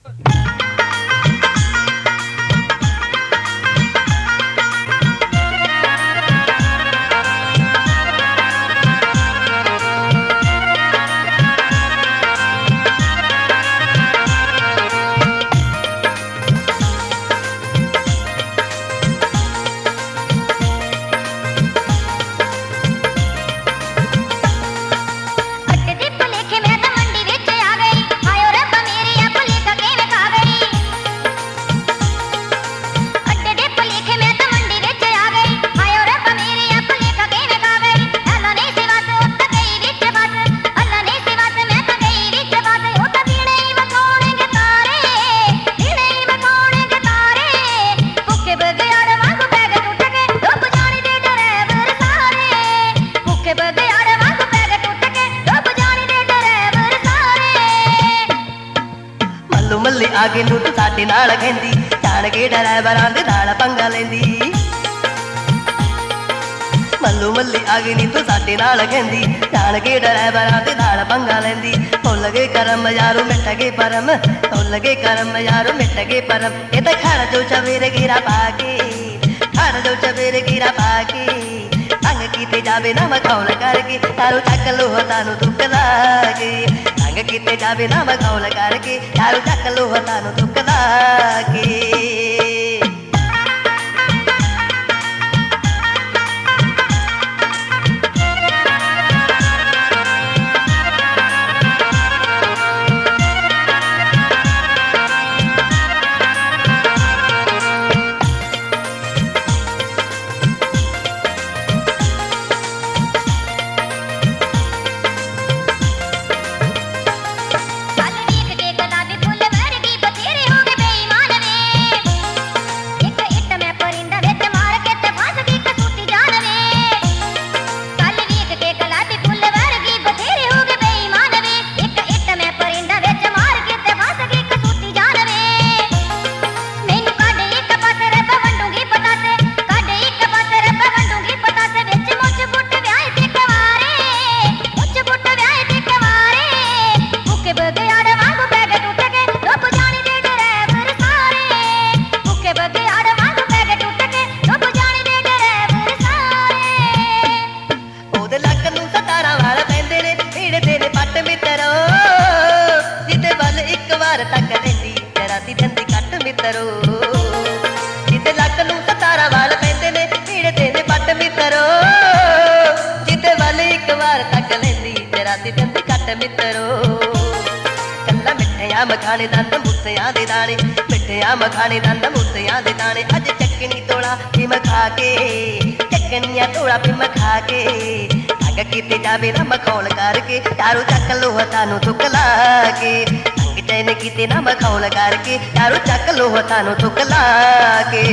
मल्ली आगे नूं तू साडे नाल कहंदी जान के ड्राइवरां दे नाल पंगा लैंदी मल्लू मल्ली आगे नी तू साडे नाल कहंदी जान के ड्राइवरां दे नाल पंगा लैंदी भुल गए करम यारो मिट गए परम भुल गए करम यारो मिट गए परम ये तां खड़ जो चवेरे गिरा पाके खड़ जो चवेरे गिरा पाके तंग कीते जावे ना मखौल करके तारो चक लो तानू दुख लागे तंग कीते जावे ना मखौल करके तारो चक लो तानू दुख लागे मखाने दंद मुत्तियां दे दाने मिठिया मखाने दंद मुत्तियां दे दाने अज चकनी तोड़ा पिम खा के चकनिया तोड़ा पिम खा के तंग कीते जावे ना मखौल करके यारो चक लो तानू दुख लागे तंग चैन कीते ना मखौल करके यारो चक लो तानू दुख लागे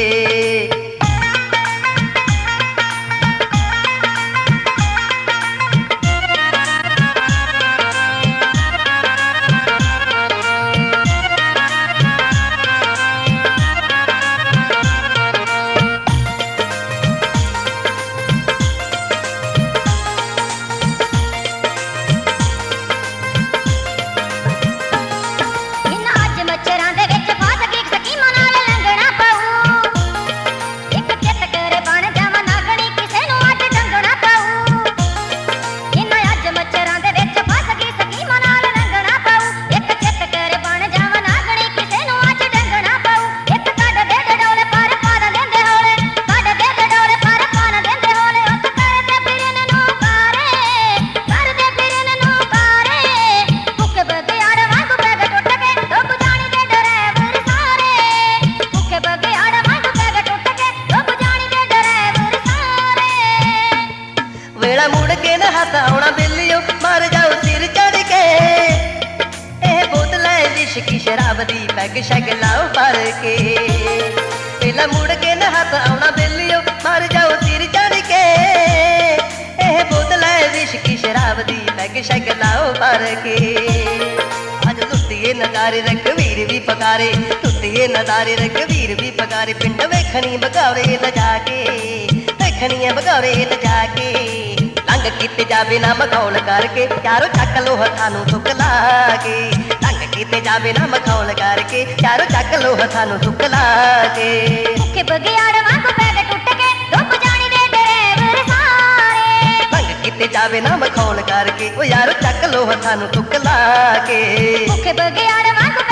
शराब दी पैग शैग लाओ भर के पहला मुड़ के नहात आना बेलियो मर जाओ सिर चढ़ के बोतल है विस्की शराब दी पैग शैग लाओ भर के अज लुटिए नजारे रघवीर भी पकारे लुटिए नजारे रघवीर भी पकारे पिंड वेखनी बगौरे न जाके वेखनी बगौरे न जाके तंग कीते जावे ना मखौल करके यारो चक लो थानू दुख लागे ਕਿਤੇ ਜਾਵੇ ਨਾ ਮਖੌਲ ਕਰਕੇ ਯਾਰੋ ਚੱਕ ਲੋ ਹੱਥਾਂ ਨੂੰ ਸੁੱਕ ਲਾ ਕੇ ਭੁੱਖੇ ਬਗਿਆੜ ਵਾਂਗ ਪੈਰ ਟੁੱਟ ਕੇ ਡੁੱਬ ਜਾਣੀ ਦੇ ਡਰੇਵਰ ਸਾਰੇ ਭੰਗ ਕਿਤੇ ਜਾਵੇ ਨਾ ਮਖੌਲ ਕਰਕੇ ਉਹ ਯਾਰੋ ਚੱਕ ਲੋ ਹੱਥਾਂ ਨੂੰ ਸੁੱਕ ਲਾ ਕੇ ਭੁੱਖੇ ਬਗਿਆੜ ਵਾਂਗ